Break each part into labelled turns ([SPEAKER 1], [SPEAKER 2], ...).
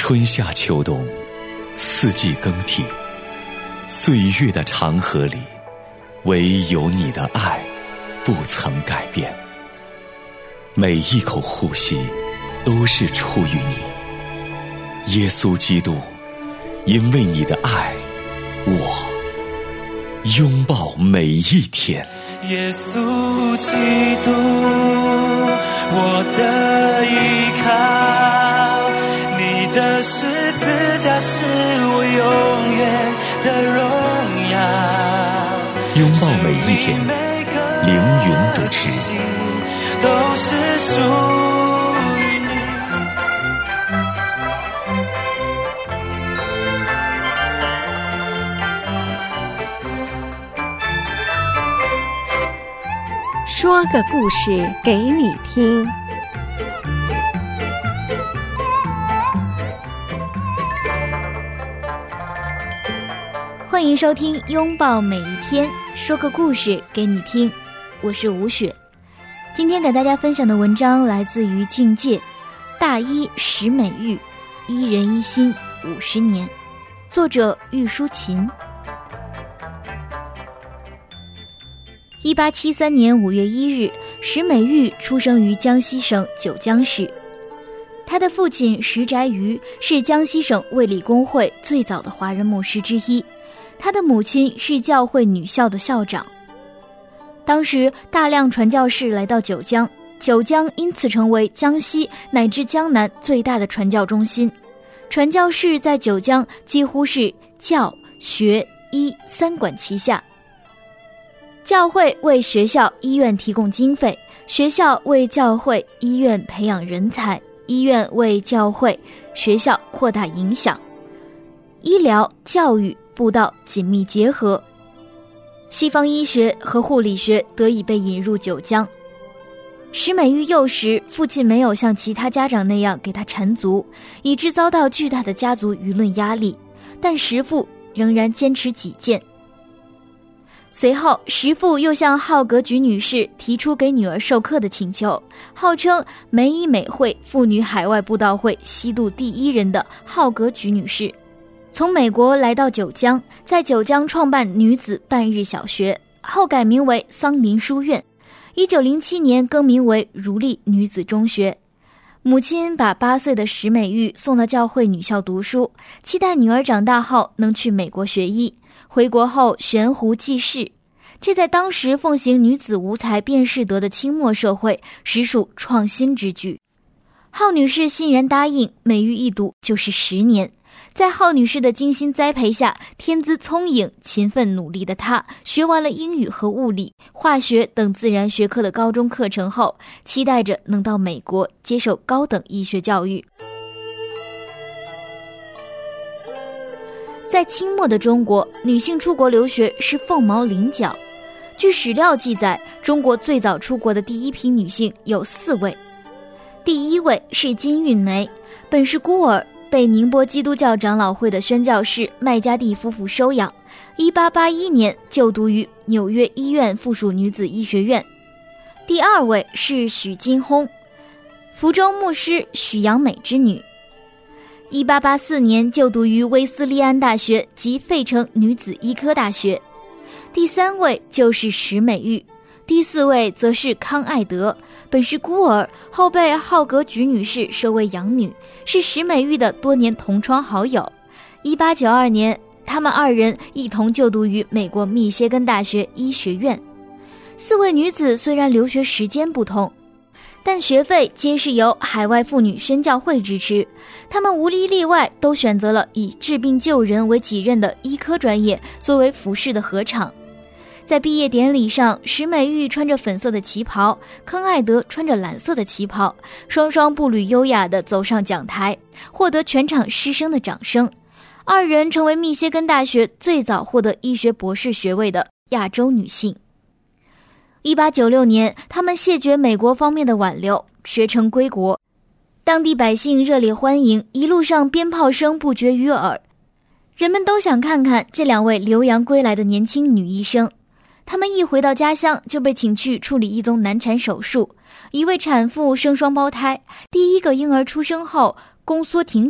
[SPEAKER 1] 春夏秋冬，四季更替，岁月的长河里，唯有你的爱不曾改变。每一口呼吸都是出于你，耶稣基督，因为你的爱，我拥抱每一天。
[SPEAKER 2] 耶稣基督，我的依靠，你的十字架是我永远的荣耀。
[SPEAKER 1] 拥抱每一天，凌云主持，
[SPEAKER 2] 都是属于你。
[SPEAKER 3] 说个故事给你听。
[SPEAKER 4] 欢迎收听拥抱每一天，说个故事给你听，我是吴雪。今天给大家分享的文章来自于境界，大医石美玉，一人一心50年，作者玉书琴。1873年5月1日，石美玉出生于江西省九江市。他的父亲石宅瑜是江西省卫理公会最早的华人牧师之一，他的母亲是教会女校的校长。当时大量传教士来到九江，九江因此成为江西乃至江南最大的传教中心。传教士在九江几乎是教、学、医三管齐下。教会为学校、医院提供经费，学校为教会、医院培养人才，医院为教会、学校扩大影响。医疗、教育、布道紧密结合，西方医学和护理学得以被引入九江。石美玉幼时，父亲没有像其他家长那样给他缠足，以致遭到巨大的家族舆论压力，但石父仍然坚持己见。随后，石父又向浩格菊女士提出给女儿授课的请求，号称美以美会妇女海外布道会西渡第一人的浩格菊女士，从美国来到九江，在九江创办女子半日小学，后改名为桑林书院，1907年更名为如丽女子中学。母亲把8岁的石美玉送到教会女校读书，期待女儿长大后能去美国学医，回国后悬壶济世。这在当时奉行女子无才便是德的清末社会，实属创新之举。浩女士欣然答应，美玉一读就是10年。在浩女士的精心栽培下，天资聪颖、勤奋努力的她，学完了英语和物理、化学等自然学科的高中课程后，期待着能到美国接受高等医学教育。在清末的中国，女性出国留学是凤毛麟角。据史料记载，中国最早出国的第一批女性有4位。第1位是金运梅，本是孤儿，被宁波基督教长老会的宣教士麦加蒂夫妇收养，1881年就读于纽约医院附属女子医学院。第2位是许金烘，福州牧师许阳美之女，1884年就读于威斯利安大学及费城女子医科大学。第3位就是石美玉，第4位则是康爱德，本是孤儿，后被浩格菊女士收为养女，是石美玉的多年同窗好友。1892年，他们2人一同就读于美国密歇根大学医学院。4位女子虽然留学时间不同，但学费皆是由海外妇女宣教会支持，她们无一例外都选择了以治病救人为己任的医科专业作为服饰的禾场。在毕业典礼上，石美玉穿着粉色的旗袍，康爱德穿着蓝色的旗袍，双双步履优雅地走上讲台，获得全场师生的掌声。2人成为密歇根大学最早获得医学博士学位的亚洲女性。1896年，他们谢绝美国方面的挽留，学成归国。当地百姓热烈欢迎，一路上鞭炮声不绝于耳。人们都想看看这2位留洋归来的年轻女医生。他们一回到家乡就被请去处理一宗难产手术，一位产妇生双胞胎，第1个婴儿出生后宫缩停止，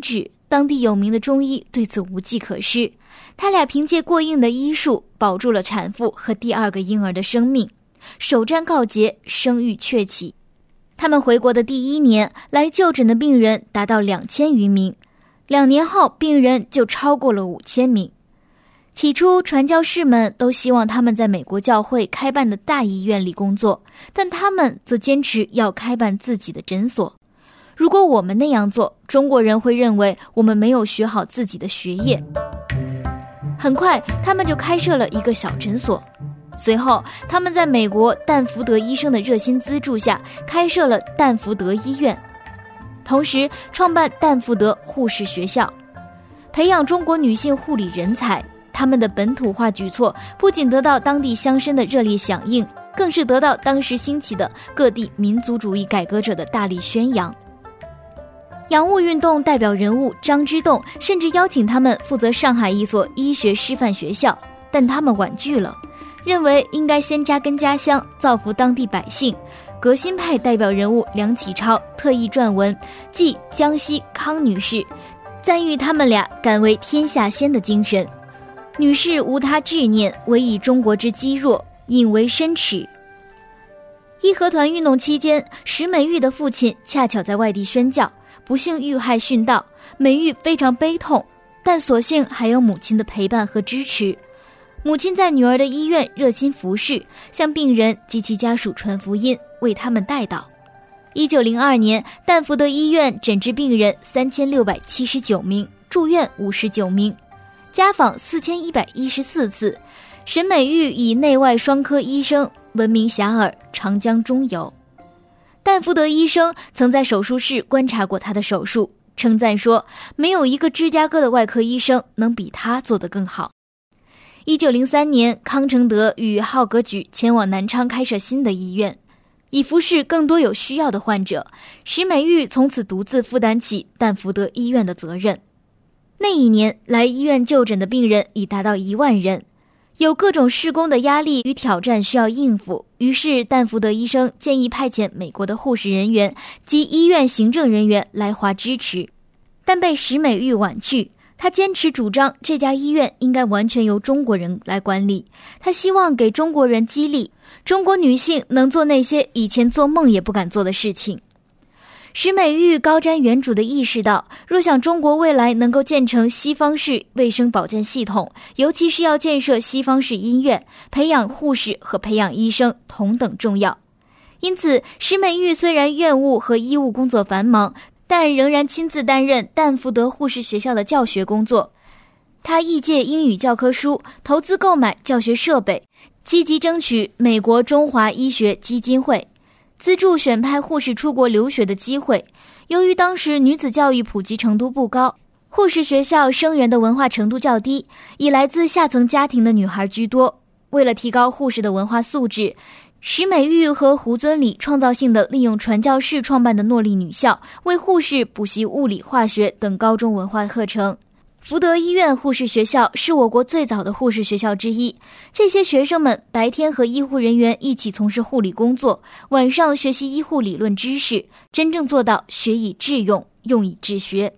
[SPEAKER 4] 当地有名的中医对此无计可施，他俩凭借过硬的医术保住了产妇和第2个婴儿的生命，首战告捷，生育鹊起。他们回国的第1年，来就诊的病人达到2000余名，2年后病人就超过了5000名。起初传教士们都希望他们在美国教会开办的大医院里工作，但他们则坚持要开办自己的诊所。如果我们那样做，中国人会认为我们没有学好自己的学业。很快他们就开设了一个小诊所，随后他们在美国但福德医生的热心资助下开设了但福德医院，同时创办但福德护士学校，培养中国女性护理人才。他们的本土化举措不仅得到当地乡绅的热烈响应，更是得到当时兴起的各地民族主义改革者的大力宣扬。洋务运动代表人物张之洞甚至邀请他们负责上海一所医学师范学校，但他们婉拒了，认为应该先扎根家乡，造福当地百姓。革新派代表人物梁启超特意撰文记江西康女士，赞誉他们俩敢为天下先的精神。女士无他志念，唯以中国之积弱，引为深耻。义和团运动期间，石美玉的父亲恰巧在外地宣教，不幸遇害殉道，美玉非常悲痛，但所幸还有母亲的陪伴和支持。母亲在女儿的医院热心服侍，向病人及其家属传福音，为他们代祷。1902年，但福德医院诊治病人3679名，住院59名，家访4114次。沈美玉以内外双科医生闻名遐迩，长江中游。但福德医生曾在手术室观察过他的手术，称赞说没有一个芝加哥的外科医生能比他做得更好。1903年，康承德与浩格举前往南昌开设新的医院，以服侍更多有需要的患者。石美玉从此独自负担起但福德医院的责任。那一年来医院就诊的病人已达到1万人，有各种施工的压力与挑战需要应付，于是但福德医生建议派遣美国的护士人员及医院行政人员来华支持，但被石美玉婉拒。他坚持主张这家医院应该完全由中国人来管理，他希望给中国人激励，中国女性能做那些以前做梦也不敢做的事情。石美玉高瞻远瞩地意识到，若想中国未来能够建成西方式卫生保健系统，尤其是要建设西方式医院，培养护士和培养医生同等重要。因此，石美玉虽然院务和医务工作繁忙，但仍然亲自担任但福德护士学校的教学工作。他译介英语教科书，投资购买教学设备，积极争取美国中华医学基金会资助选派护士出国留学的机会。由于当时女子教育普及程度不高，护士学校生源的文化程度较低，以来自下层家庭的女孩居多。为了提高护士的文化素质，石美玉和胡尊礼创造性地利用传教士创办的诺丽女校，为护士补习物理、化学等高中文化课程。福德医院护士学校是我国最早的护士学校之一，这些学生们白天和医护人员一起从事护理工作，晚上学习医护理论知识，真正做到学以致用，用以治学。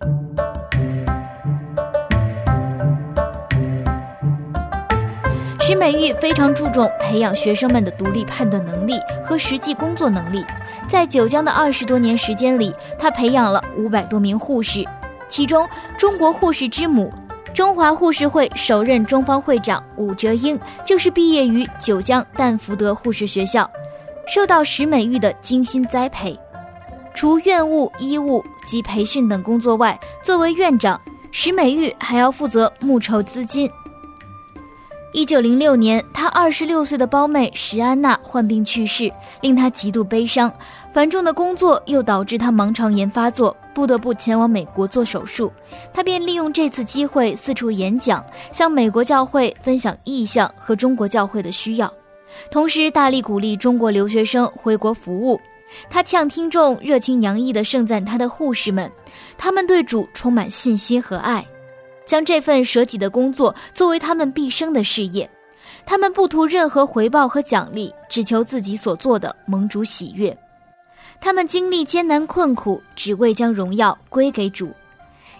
[SPEAKER 4] 石美玉非常注重培养学生们的独立判断能力和实际工作能力。在九江的20多年时间里，她培养了500多名护士，其中中国护士之母中华护士会首任中方会长武哲英就是毕业于九江但福德护士学校，受到石美玉的精心栽培。除院务、医务及培训等工作外，作为院长，石美玉还要负责募筹资金。1906年，她26岁的胞妹石安娜患病去世，令她极度悲伤。繁重的工作又导致她盲肠炎发作，不得不前往美国做手术。她便利用这次机会四处演讲，向美国教会分享意向和中国教会的需要，同时大力鼓励中国留学生回国服务。她向听众热情洋溢地盛赞她的护士们，他们对主充满信心和爱，将这份舍己的工作作为他们毕生的事业。他们不图任何回报和奖励，只求自己所做的蒙主喜悦。他们经历艰难困苦，只为将荣耀归给主。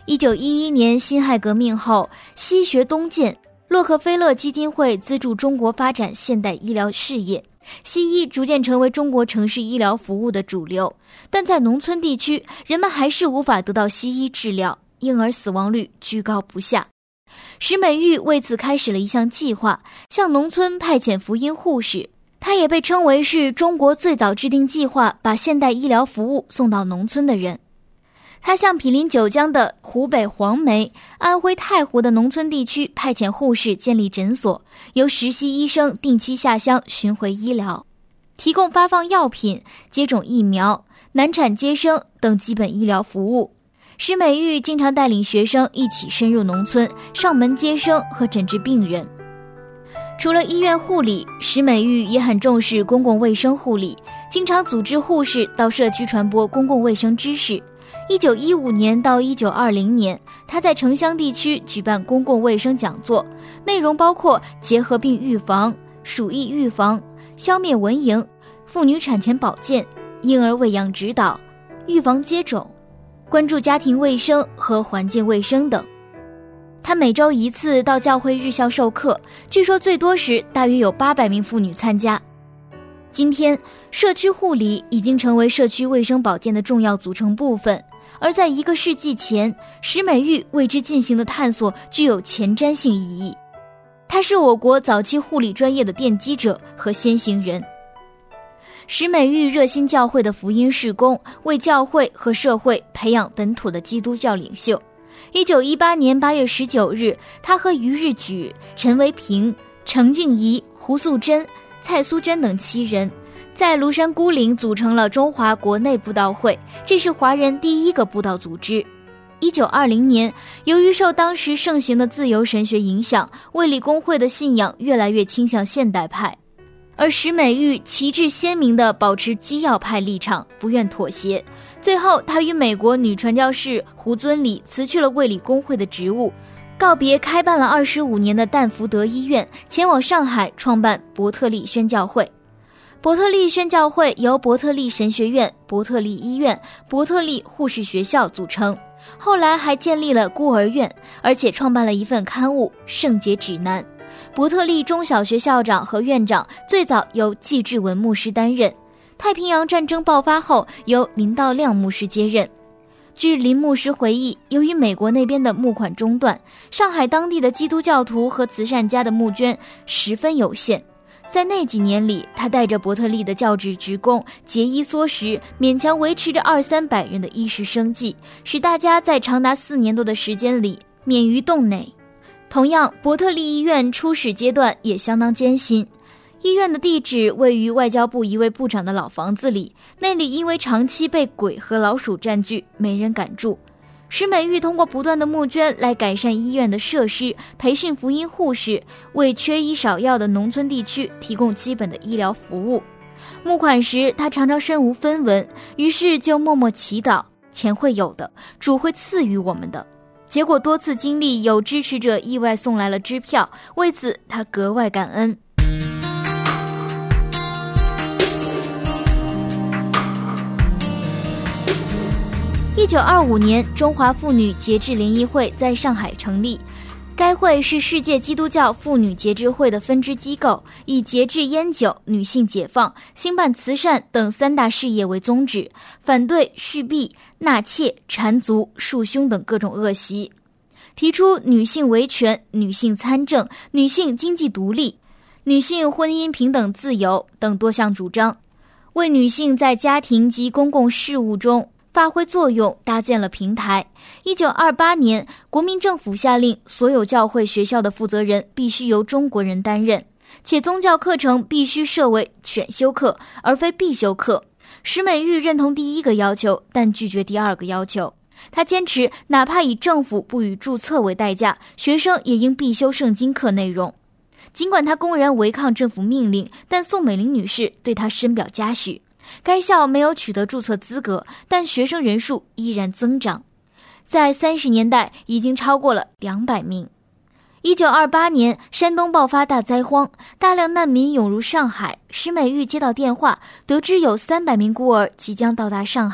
[SPEAKER 4] 1911年辛亥革命后，西学东渐，洛克菲勒基金会资助中国发展现代医疗事业，西医逐渐成为中国城市医疗服务的主流。但在农村地区，人们还是无法得到西医治疗，婴儿死亡率居高不下。石美玉为此开始了一项计划，向农村派遣福音护士。她也被称为是中国最早制定计划把现代医疗服务送到农村的人。他向毗邻九江的湖北黄梅、安徽太湖的农村地区派遣护士建立诊所，由实习医生定期下乡巡回医疗，提供发放药品、接种疫苗、难产接生等基本医疗服务。石美玉经常带领学生一起深入农村，上门接生和诊治病人。除了医院护理，石美玉也很重视公共卫生护理，经常组织护士到社区传播公共卫生知识。1915年到1920年，他在城乡地区举办公共卫生讲座，内容包括结核病预防、鼠疫预防、消灭蚊蝇、妇女产前保健、婴儿喂养指导、预防接种、关注家庭卫生和环境卫生等。他每周一次到教会日校授课，据说最多时大约有800名妇女参加。今天，社区护理已经成为社区卫生保健的重要组成部分，而在1个世纪前，石美玉为之进行的探索具有前瞻性意义。他是我国早期护理专业的奠基者和先行人。石美玉热心教会的福音事工，为教会和社会培养本土的基督教领袖。1918年8月19日，他和于日举、陈维平、程静怡、胡素贞、蔡苏娟等7人在庐山孤岭组成了中华国内布道会，这是华人第1个布道组织。1920年，由于受当时盛行的自由神学影响，卫理公会的信仰越来越倾向现代派，而石美玉旗帜鲜明地保持基要派立场，不愿妥协。最后，他与美国女传教士胡尊里辞去了卫理公会的职务，告别开办了25年的淡福德医院，前往上海创办伯特利宣教会。伯特利宣教会由伯特利神学院、伯特利医院、伯特利护士学校组成，后来还建立了孤儿院，而且创办了一份刊物《圣洁指南》。伯特利中小学校长和院长最早由季志文牧师担任，太平洋战争爆发后由林道亮牧师接任。据林牧师回忆，由于美国那边的募款中断，上海当地的基督教徒和慈善家的募捐十分有限。在那几年里，他带着伯特利的教职职工节衣缩食，勉强维持着200-300人的衣食生计，使大家在长达4年多的时间里免于冻馁。同样，伯特利医院初始阶段也相当艰辛。医院的地址位于外交部一位部长的老房子里，那里因为长期被鬼和老鼠占据，没人敢住。石美玉通过不断的募捐来改善医院的设施，培训福音护士，为缺医少药的农村地区提供基本的医疗服务。募款时，他常常身无分文，于是就默默祈祷，钱会有的，主会赐予我们的。结果多次经历有支持者意外送来了支票，为此他格外感恩。1925年，中华妇女节制联谊会在上海成立。该会是世界基督教妇女节制会的分支机构，以节制烟酒、女性解放、兴办慈善等3大事业为宗旨，反对续婢、纳妾、缠足、束胸等各种恶习，提出女性维权、女性参政、女性经济独立、女性婚姻平等自由等多项主张，为女性在家庭及公共事务中发挥作用搭建了平台。1928年，国民政府下令所有教会学校的负责人必须由中国人担任，且宗教课程必须设为选修课而非必修课。石美玉认同第1个要求，但拒绝第2个要求。他坚持哪怕以政府不予注册为代价，学生也应必修圣经课内容。尽管他公然违抗政府命令，但宋美龄女士对他深表嘉许。该校没有取得注册资格，但学生人数依然增长，在30年代已经超过了200名。1928年，山东爆发大灾荒，大量难民涌入上海。石美玉接到电话，得知有300名孤儿即将到达上海。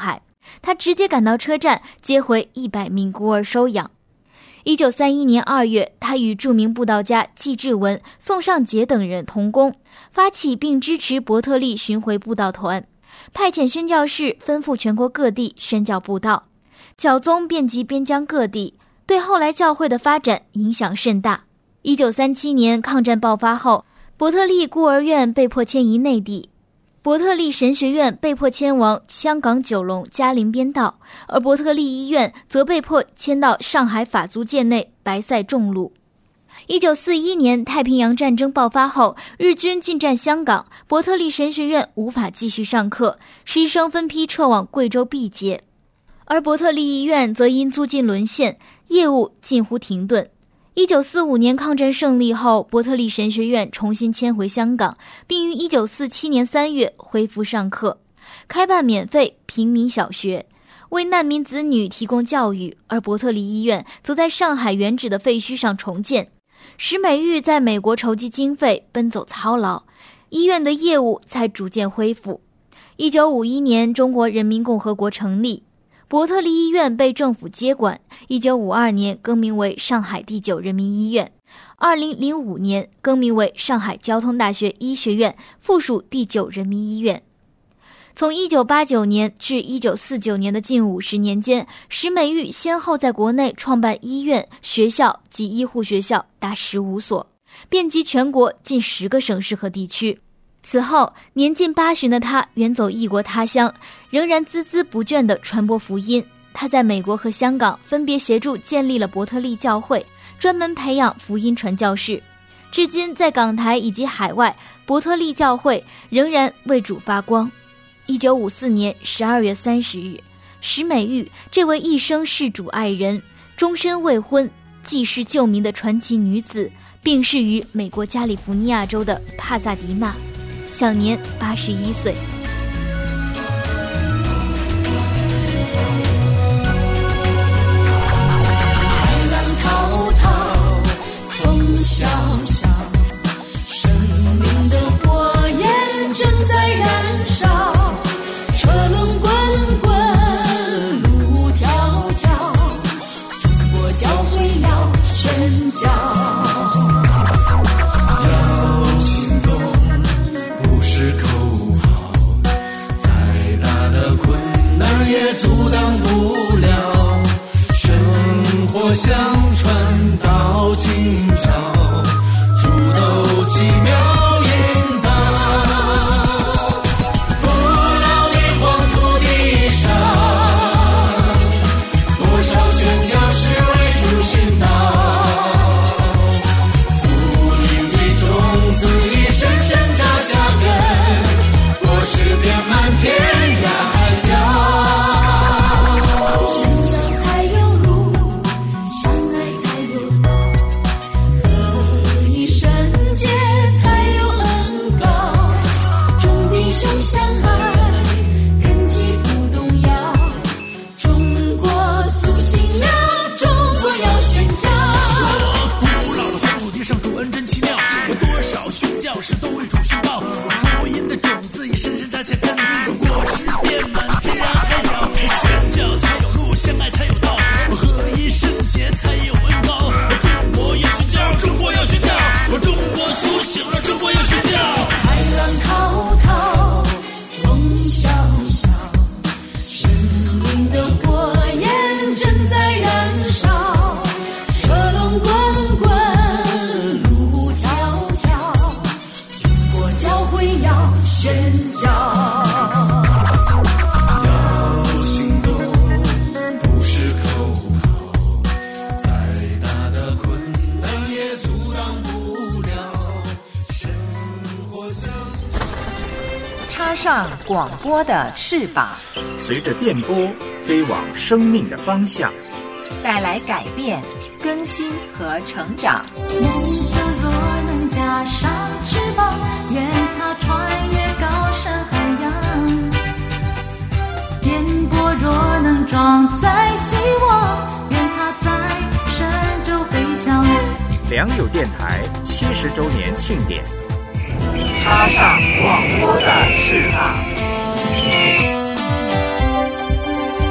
[SPEAKER 4] 他直接赶到车站接回100名孤儿收养。1931年2月，他与著名布道家季志文、宋尚杰等人同工，发起并支持伯特利巡回布道团，派遣宣教士吩咐全国各地宣教布道，教宗遍及边疆各地，对后来教会的发展影响甚大。1937年抗战爆发后，伯特利孤儿院被迫迁移内地，伯特利神学院被迫迁往香港九龙嘉陵边道，而伯特利医院则被迫迁到上海法租界内白塞众路。1941年太平洋战争爆发后，日军进占香港，伯特利神学院无法继续上课，师生分批撤往贵州毕节，而伯特利医院则因租金沦陷，业务近乎停顿。1945年抗战胜利后，伯特利神学院重新迁回香港，并于1947年3月恢复上课，开办免费平民小学，为难民子女提供教育，而伯特利医院则在上海原址的废墟上重建。石美玉在美国筹集经费，奔走操劳，医院的业务才逐渐恢复。1951年，中国人民共和国成立，伯特利医院被政府接管，1952年更名为上海第9人民医院，2005年更名为上海交通大学医学院附属第9人民医院。从1989年至1949年的近50年间，石美玉先后在国内创办医院、学校及医护学校达15所，遍及全国近10个省市和地区。此后，年近80的他远走异国他乡，仍然孜孜不倦地传播福音。他在美国和香港分别协助建立了伯特利教会，专门培养福音传教士。至今，在港台以及海外，伯特利教会仍然为主发光。1954年12月30日，石美玉这位一生事主爱人、终身未婚、济世救民的传奇女子，病逝于美国加利福尼亚州的帕萨迪纳，享年81岁。
[SPEAKER 2] 海浪滔滔，风萧萧，生命的火焰正在燃烧，车轮滚滚，路迢迢，中国教会要宣教。阻挡不了，生活相传到今朝，主都奇妙引导。古老的黄土地上，多少宣教士为主殉道，福音的种子已深深扎下根，果实遍满天涯海角。是都为主殉道，福音的种子也深深扎下根，果实遍满天涯海角。宣教才有路，相爱才有道，合一圣洁才有恩高。中国要宣教，中国要宣教，中国苏醒了，中国要宣教。海浪滔滔，风萧萧，生命的火焰正在燃烧，车轮滚滚。教会要宣教，要行动，不是口号，再大的困难也阻挡不了生活相。
[SPEAKER 5] 插上广播的翅膀，
[SPEAKER 6] 随着电波飞往生命的方向，
[SPEAKER 5] 带来改变、更新和成长。
[SPEAKER 7] 梦想若能加上翅膀，愿它穿越高山海洋；电波若能装载希望，愿它在神州飞翔。
[SPEAKER 6] 良友电台70周年庆典，
[SPEAKER 8] 插上广播的翅膀。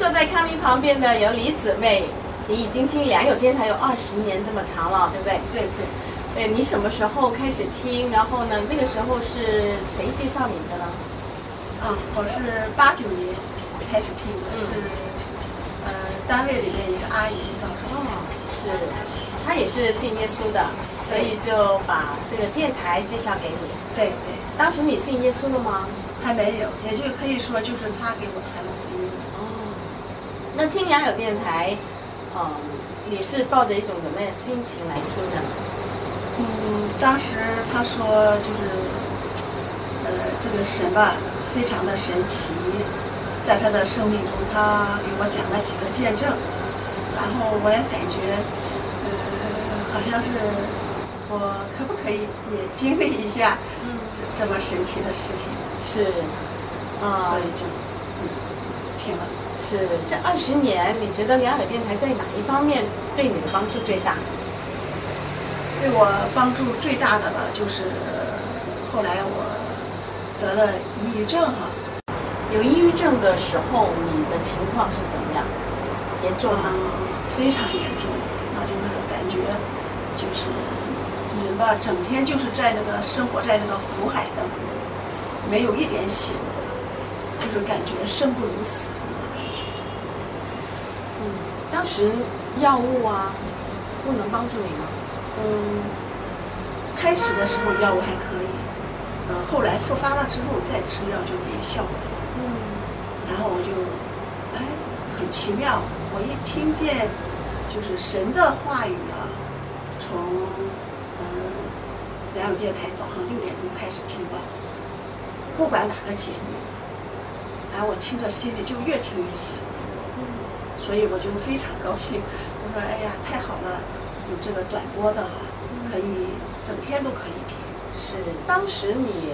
[SPEAKER 9] 坐在康妮旁边的有李姊妹，你已经听良友电台有20年这么长了，对不对？
[SPEAKER 10] 对。
[SPEAKER 9] 你什么时候开始听？然后呢，那个时候是谁介绍你的呢？
[SPEAKER 10] 我是89年开始听的，是单位里面一个阿姨告诉我。
[SPEAKER 9] 是，她也是信耶稣的，所以就把这个电台介绍给你。
[SPEAKER 10] 对。
[SPEAKER 9] 当时你信耶稣了吗？
[SPEAKER 10] 还没有，也就可以说就是他给我传的福音。
[SPEAKER 9] 那听良友电台，你是抱着一种怎么样的心情来听的呢？
[SPEAKER 10] 当时他说就是这个神吧非常的神奇，在他的生命中他给我讲了几个见证，然后我也感觉好像是我可不可以也经历一下这么神奇的事情。
[SPEAKER 9] 是
[SPEAKER 10] 所以就听了。
[SPEAKER 9] 是，这20年你觉得良友电台在哪一方面对你的帮助最大？
[SPEAKER 10] 对我帮助最大的吧，就是后来我得了抑郁症哈。
[SPEAKER 9] 有抑郁症的时候，你的情况是怎么样？严重吗？
[SPEAKER 10] 非常严重，那就是感觉就是人吧，整天就是在那个生活在那个苦海当中，没有一点喜乐，就是感觉生不如死那种感觉。
[SPEAKER 9] 当时药物啊，不能帮助你吗？
[SPEAKER 10] 开始的时候药物还可以，后来复发了之后再吃药就没效果。然后我就很奇妙，我一听见就是神的话语啊，从良友电台早上6点钟开始听吧，不管哪个节目，我听着心里就越听越喜乐。所以我就非常高兴，我说哎呀太好了，有这个短波的可以整天都可以听。
[SPEAKER 9] 是，当时你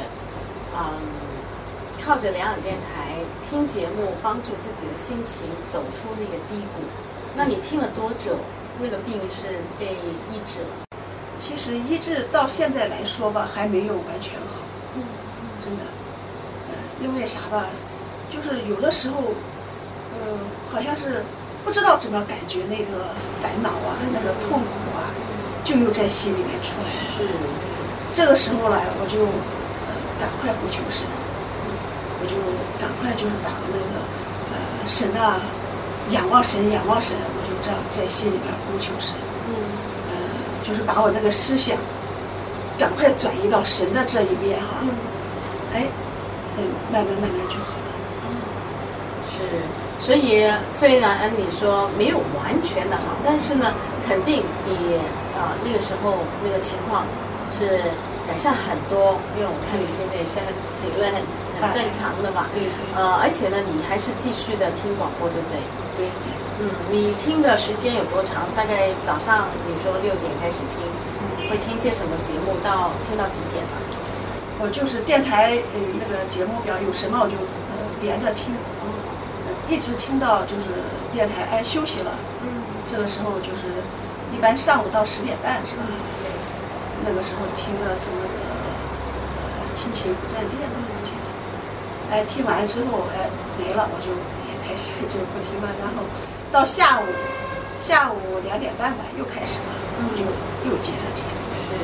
[SPEAKER 9] 靠着良友电台听节目，帮助自己的心情走出那个低谷。那你听了多久，那个病是被医治了？
[SPEAKER 10] 其实医治到现在来说吧，还没有完全好。真的，因为啥吧，就是有的时候，好像是不知道怎么感觉那个烦恼啊，那个痛苦啊，就又在心里面出来。
[SPEAKER 9] 是，
[SPEAKER 10] 这个时候呢，我就赶快呼求神，我就赶快就是把那个神啊，仰望神，仰望神，我就这样在心里面呼求神。就是把我那个思想赶快转移到神的这一面哈。慢慢就好了。
[SPEAKER 9] 是，所以虽然你说没有完全的好，但是呢，肯定比那个时候那个情况是改善很多。因为我看你现在也是很喜乐、很正常的嘛。
[SPEAKER 10] 对。
[SPEAKER 9] 而且呢，你还是继续的听广播，对不对？
[SPEAKER 10] 对。
[SPEAKER 9] 你听的时间有多长？大概早上你说6点开始听，会听些什么节目？听到几点呢？
[SPEAKER 10] 我就是电台那个节目表有什么我就连着听，一直听到就是电台休息了。这个时候就是一般上午到10点半是吧？那个时候听的是那个亲情不断电的节目。听完之后没了，我就也开始就不听了，然后到下午2点半吧又开始了，我就又接着听。
[SPEAKER 9] 是。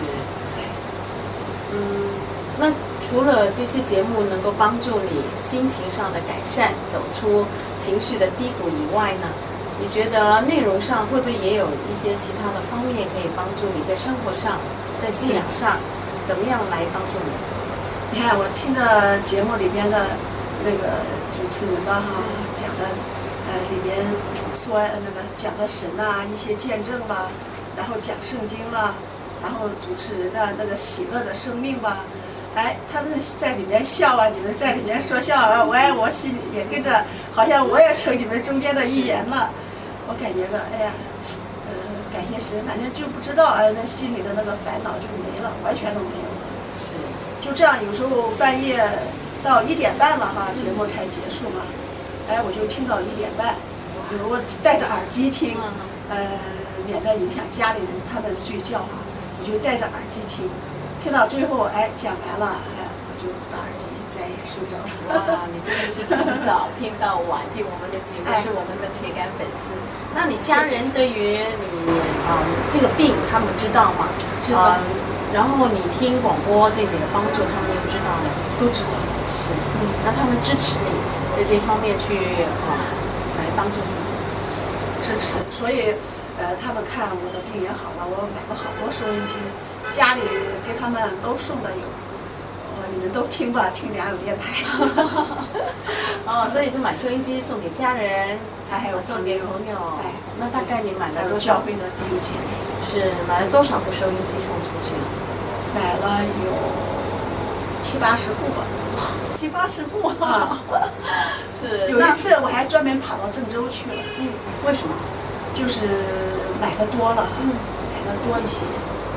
[SPEAKER 9] 那除了这些节目能够帮助你心情上的改善，走出情绪的低谷以外呢，你觉得内容上会不会也有一些其他的方面可以帮助你在生活上、在信仰上，怎么样来帮助你？
[SPEAKER 10] 你看我听的节目里边的那个主持人吧讲的里边说那个讲的神啊一些见证啦，然后讲圣经啦，然后主持人的那个喜乐的生命吧。他们在里面笑啊，你们在里面说笑啊，我心里也跟着，好像我也成你们中间的一员了。我感觉着，感谢神，反正就不知道，那心里的那个烦恼就没了，完全都没有了。
[SPEAKER 9] 是，
[SPEAKER 10] 就这样，有时候半夜到1点半了节目才结束嘛，我就听到1点半，我戴着耳机听，免得影响家里人他们睡觉我就戴着耳机听。听到最后，讲完了，我就把耳机摘也睡着了。
[SPEAKER 9] 哇，你真的是从早听到晚，听我们的节目，是我们的铁杆粉丝。那你家人对于你这个病，他们知道吗？
[SPEAKER 10] 知道。
[SPEAKER 9] 然后你听广播对你的帮助，他们又知道吗？
[SPEAKER 10] 都知道。
[SPEAKER 9] 是。那他们支持你在这方面去来帮助自己。
[SPEAKER 10] 支持。所以他们看我的病也好了，我买了好多收音机，家里给他们都送的有。你们都听吧，听良友电台。
[SPEAKER 9] 所以就买收音机送给家人，
[SPEAKER 10] 还有
[SPEAKER 9] 送给朋友。那大概你买了多少？
[SPEAKER 10] 教会的弟兄姐妹
[SPEAKER 9] 是买了多少部收音机送出去了？
[SPEAKER 10] 买了有70-80部吧。
[SPEAKER 9] 70-80部啊！是。
[SPEAKER 10] 有一次我还专门跑到郑州去了。
[SPEAKER 9] 为什么？
[SPEAKER 10] 就是买的多了，买的多一些。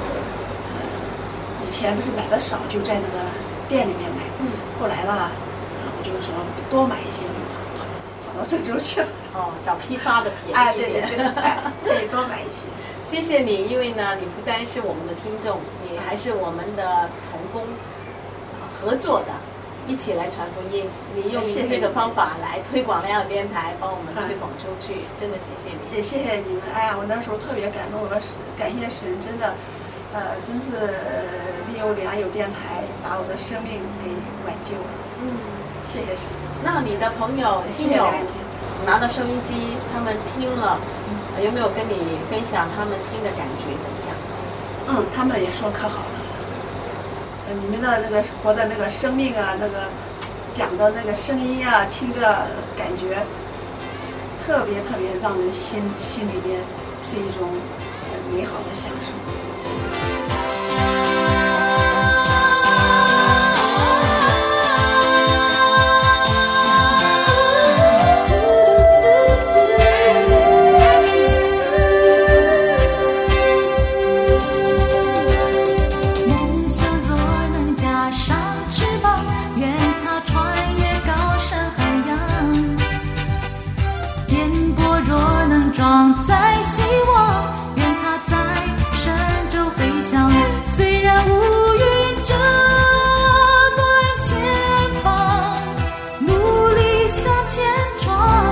[SPEAKER 10] 以前不是买的少，就在那个店里面买。后来了，我就说多买一些，跑到郑州去了。
[SPEAKER 9] 找批发的便宜一点。
[SPEAKER 10] 可以多买一些。
[SPEAKER 9] 谢谢你，因为呢，你不单是我们的听众，你还是我们的同工合作的，一起来传福音。你用你这个方法来推广良友电台，帮我们推广出去，真的谢谢你。
[SPEAKER 10] 也谢谢你们。我那时候特别感动，我感谢神，真的。真是利用良友电台把我的生命给挽救了。谢谢神。那
[SPEAKER 9] 你的朋友、亲友拿到收音机，他们听了，有没有跟你分享他们听的感觉怎么样？
[SPEAKER 10] 他们也说可好了。你们的那个活的那个生命啊，那个讲的那个声音啊，听着感觉特别特别让人心里边是一种美好的享受。
[SPEAKER 7] 在希望，愿它在神州飞翔。虽然乌云遮断前方，努力向前闯。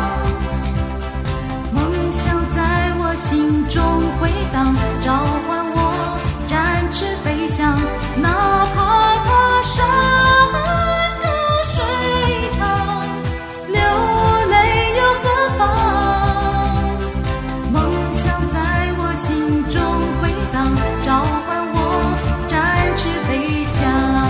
[SPEAKER 7] 梦想在我心中回荡，召唤我展翅飞翔。哪怕它山高水长，流泪又何妨？心中回荡，召唤我展翅飞翔。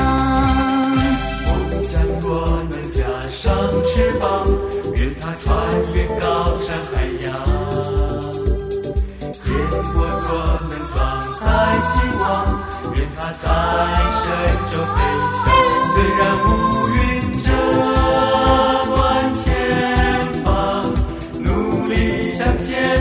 [SPEAKER 2] 梦想若能加上翅膀，愿它穿越高山海洋。烟波若能装载希望，愿它在神州飞翔。虽然乌云遮断前方，努力向前